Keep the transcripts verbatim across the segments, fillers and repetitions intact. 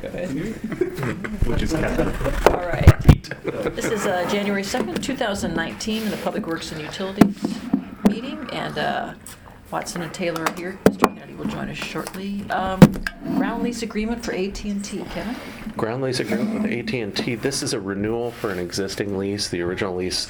Go ahead. Which is kind of All right. This is uh, January second, two thousand nineteen, in the Public Works and Utilities meeting, and uh, Watson and Taylor are here. Mister Kennedy will join us shortly. Um, ground lease agreement for A T and T, Kevin? ground lease agreement with A T and T. This is a renewal for an existing lease. The original lease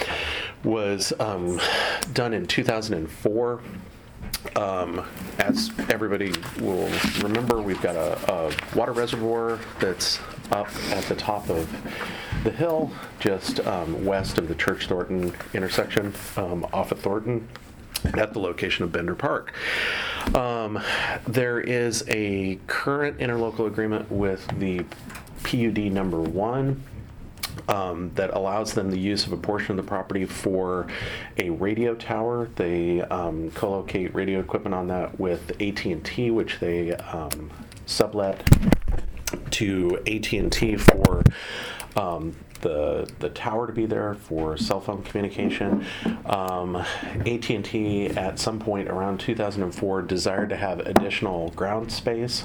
was um, done in two thousand four. Um, as everybody will remember, we've got a, a water reservoir that's up at the top of the hill, just um, west of the Church Thornton intersection, um, off of Thornton, at the location of Bender Park. Um, there is a current interlocal agreement with the P U D number one. Um, that allows them the use of a portion of the property for a radio tower. They um, co-locate radio equipment on that with A T and T, which they um, sublet to A T and T for um, the the tower to be there for cell phone communication. Um, A T and T at some point around two thousand four desired to have additional ground space.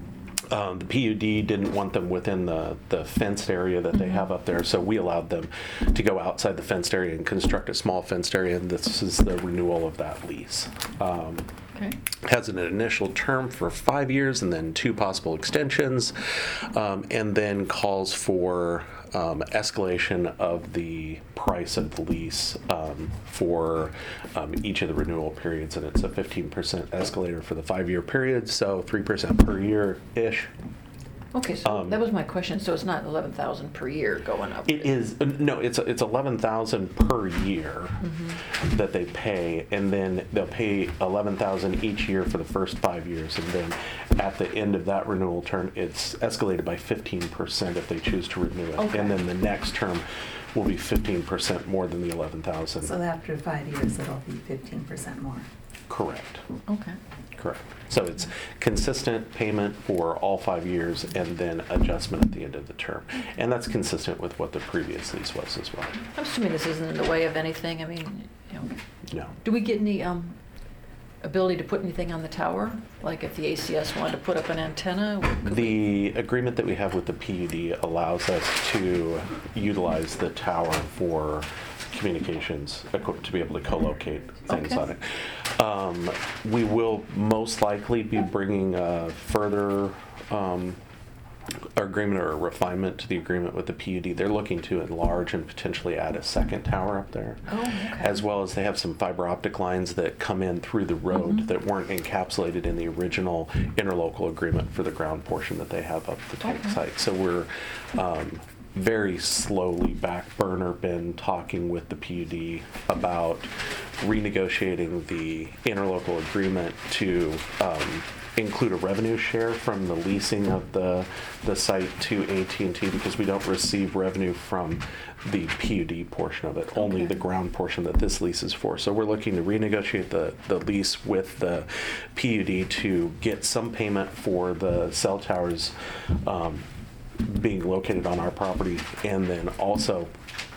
Um, the P U D didn't want them within the, the fenced area that they have up there, so we allowed them to go outside the fenced area and construct a small fenced area, and this is the renewal of that lease. Um, Okay. has an initial term for five years and then two possible extensions, um, and then calls for um, escalation of the price of the lease um, for um, each of the renewal periods, and it's a fifteen percent escalator for the five-year period, so three percent per year-ish. Okay, so Um, that was my question. So it's not eleven thousand per year going up? It is, uh, no, it's it's eleven thousand per year Mm-hmm. that they pay, and then they'll pay eleven thousand each year for the first five years, and then at the end of that renewal term, it's escalated by fifteen percent if they choose to renew it. Okay. And then the next term will be fifteen percent more than the eleven thousand. So after five years, it'll be fifteen percent more. Correct, Okay. correct. So it's consistent payment for all five years and then adjustment at the end of the term. And that's consistent with what the previous lease was as well. I'm assuming this isn't in the way of anything. I mean, you know, No. do we get any um, ability to put anything on the tower? Like if the A C S wanted to put up an antenna? could we- The agreement that we have with the P U D allows us to utilize the tower for communications, equi- to be able to co-locate things Okay. on it. Um, we will most likely be bringing a further um, agreement or a refinement to the agreement with the P U D. They're looking to enlarge and potentially add a second tower up there. Oh, okay. As well as they have some fiber optic lines that come in through the road Mhm. that weren't encapsulated in the original interlocal agreement for the ground portion that they have up the tank Okay. site. So we're um, very slowly back burner been talking with the P U D about renegotiating the interlocal agreement to um, include a revenue share from the leasing of the the site to A T and T, because we don't receive revenue from the P U D portion of it, only Okay. the ground portion that this lease is for. So we're looking to renegotiate the, the lease with the P U D to get some payment for the cell towers um, being located on our property, and then also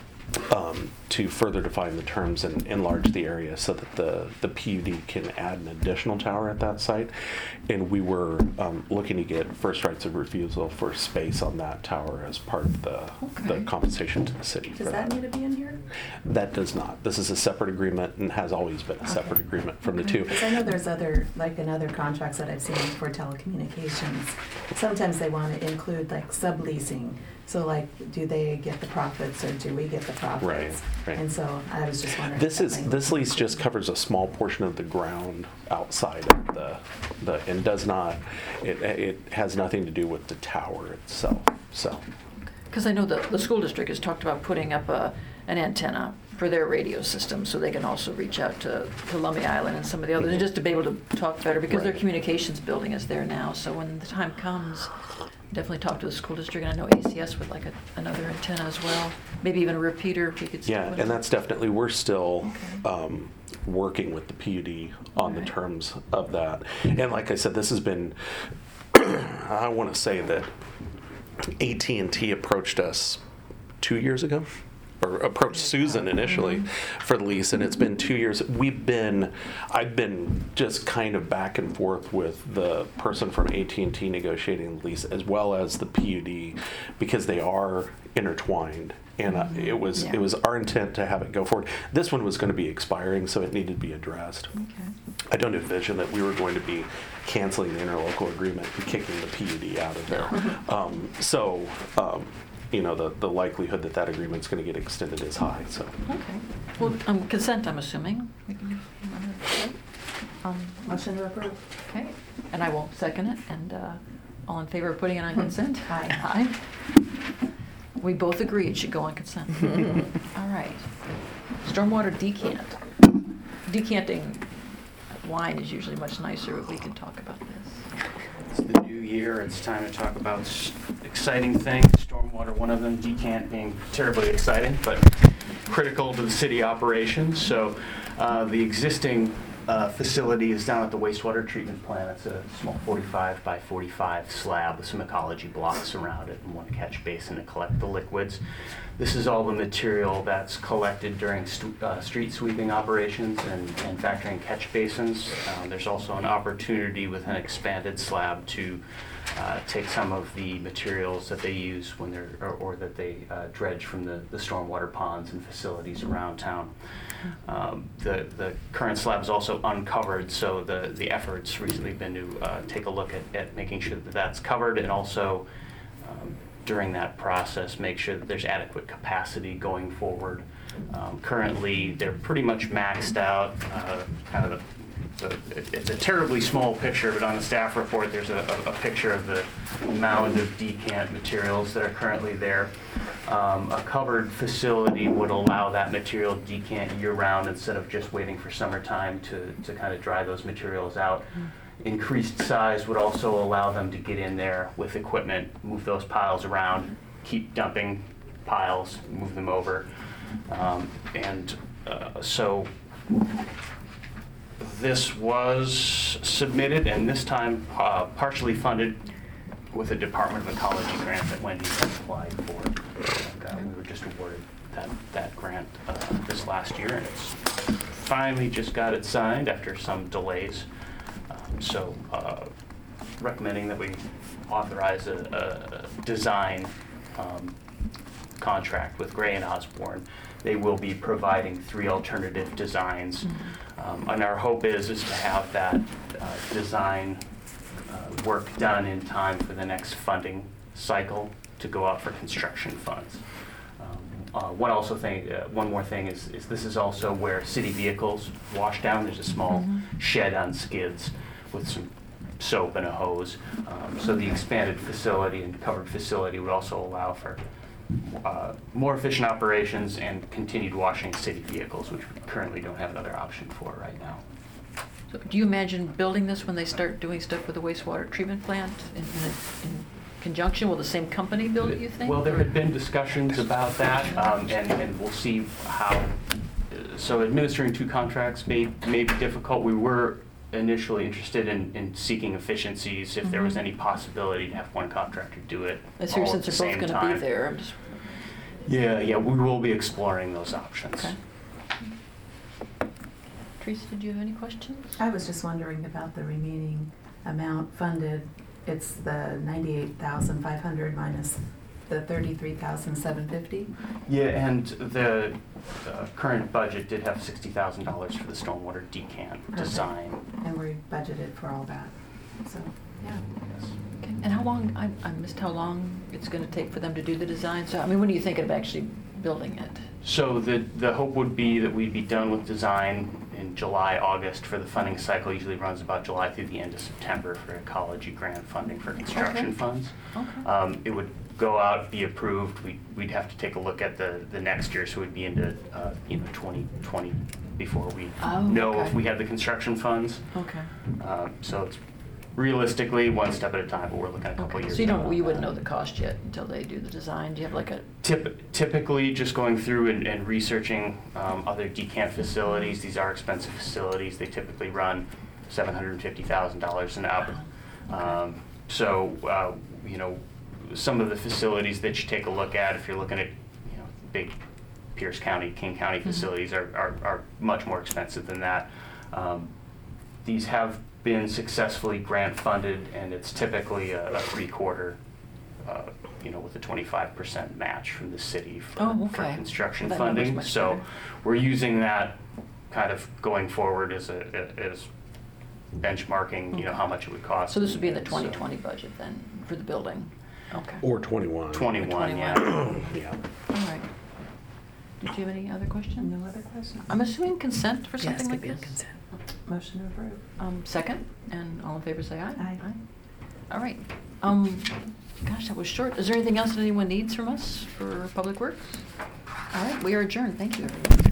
um, to further define the terms and enlarge the area so that the, the P U D can add an additional tower at that site. And we were um, looking to get first rights of refusal for space on that tower as part of the, the Okay. compensation to the city for Does that that. need to be in here? That does not. This is a separate agreement and has always been a separate Okay. agreement from the two. Because I know there's other, like in other contracts that I've seen for telecommunications, sometimes they want to include like subleasing. So like, do they get the profits or do we get the profits? Right, right. And so I was just wondering. This if is, that might- this lease just covers a small portion of the ground outside of the, the, and does not, it, it has nothing to do with the tower itself, so. Because I know the, the school district has talked about putting up a, an antenna for their radio system, so they can also reach out to, to Lummi Island and some of the others, and just to be able to talk better, because their Right. communications building is there now, so when the time comes, definitely talk to the school district, and I know A C S would like a, another antenna as well, maybe even a repeater if we could. Yeah, and that's definitely, we're still Okay. um, working with the P U D on the Alright. terms of that. And like I said, this has been, I want to say that A T and T approached us two years ago or approached Susan initially for the lease, and it's been two years. We've been, I've been just kind of back and forth with the person from A T and T negotiating the lease, as well as the P U D, because they are intertwined. And uh, it was Yeah. it was our intent to have it go forward. This one was going to be expiring, so it needed to be addressed. Okay. I don't envision that we were going to be canceling the interlocal agreement and kicking the P U D out of there. Um, so, um, you know, the, the likelihood that that agreement's going to get extended is high, so. Okay. Well, um, consent, I'm assuming. We can- Um, Motion to approve. Okay, and I will second it, and uh, all in favor of putting it on consent? Aye. Aye. We both agree it should go on consent. All right. Stormwater decant. Decanting wine is usually much nicer, but we can talk about this. It's the new year, it's time to talk about s- exciting things, stormwater, one of them, decant being terribly exciting, but critical to the city operations. So uh, the existing uh, facility is down at the wastewater treatment plant. It's a small forty-five by forty-five slab with some ecology blocks around it and one catch basin to collect the liquids. This is all the material that's collected during st- uh, street sweeping operations and, and factoring catch basins. Uh, there's also an opportunity with an expanded slab to uh, take some of the materials that they use when they're, or, or that they uh, dredge from the, the stormwater ponds and facilities around town. Um, the, the current slab is also uncovered, so the, the effort's recently been to uh, take a look at, at making sure that that's covered, and also um, during that process, make sure that there's adequate capacity going forward. Um, currently, they're pretty much maxed out. Uh, kind of the, the, it- it's a terribly small picture, but on the staff report, there's a, a, a picture of the mound of decant materials that are currently there. Um, a covered facility would allow that material to decant year-round instead of just waiting for summertime to, to kind of dry those materials out. Increased size would also allow them to get in there with equipment, move those piles around, keep dumping piles, move them over. Um, and uh, so this was submitted, and this time uh, partially funded with a Department of Ecology grant that Wendy had applied for. And, uh, we were just awarded that, that grant uh, this last year, and it's finally just got it signed after some delays. Um, so uh, recommending that we authorize a, a design um, contract with Gray and Osborne. They will be providing three alternative designs. Um, and our hope is, is to have that uh, design uh, work done in time for the next funding cycle to go out for construction funds. Um, uh, one also thing, uh, one more thing is, is this is also where city vehicles wash down. There's a small Mhm. shed on skids with some soap and a hose. Um, so the expanded facility and covered facility would also allow for uh, more efficient operations and continued washing city vehicles, which we currently don't have another option for right now. So do you imagine building this when they start doing stuff with the wastewater treatment plant in, in, a- in conjunction? Will the same company build it, you think? Well, there had been discussions about that, um, and, and we'll see how, uh, so administering two contracts may, may be difficult. We were initially interested in, in seeking efficiencies, if there was Mhm. any possibility to have one contractor do it I all figure at since the they're both same gonna be time. there, I'm just, Yeah, yeah, we will be exploring those options. okay. Teresa, did you have any questions? I was just wondering about the remaining amount funded. It's the ninety-eight thousand five hundred minus the thirty-three thousand seven fifty. Yeah, and the uh, current budget did have sixty thousand dollars for the stormwater decant Perfect. design. And we budgeted for all that, so, yeah. Yes. Okay. And how long, I, I missed how long it's gonna take for them to do the design, so, I mean, when are you thinking of actually building it? So the, the hope would be that we'd be done with design in July, August for the funding cycle. Usually runs about July through the end of September for ecology grant funding for construction Okay. funds. Okay. Um, it would go out, be approved. We'd, we'd have to take a look at the, the next year, so we'd be into, uh, you know, twenty twenty before we Oh, know okay. if we have the construction funds. Okay. Um, so it's realistically one step at a time, but we're looking at a couple Okay. years. So you out don't, on you wouldn't that. know the cost yet until they do the design? Do you have like a, Typ- Typically, just going through and, and researching um, other decant facilities. These are expensive facilities. They typically run seven hundred fifty thousand dollars and up. Okay. Um, so, uh, you know, some of the facilities that you take a look at, if you're looking at, you know, big Pierce County, King County facilities are, are, are much more expensive than that. Um, These have been successfully grant funded, and it's typically a, a three-quarter, uh, you know, with a twenty-five percent match from the city for, Oh, for okay. construction Well, that number's funding. much So better. we're using that kind of going forward as a, as benchmarking, you know, how much it would cost. So this would be in the So- twenty twenty budget then, for the building? Okay. Or twenty-one. twenty-one, yeah. Yeah. All right. Did you have any other questions? No other questions? I'm assuming consent for Yes, something could like be on this? consent. Motion to approve. Um, second, and all in favor say aye. Aye. All right. Um, gosh, that was short. Is there anything else that anyone needs from us for Public Works? All right, we are adjourned. Thank you, everyone.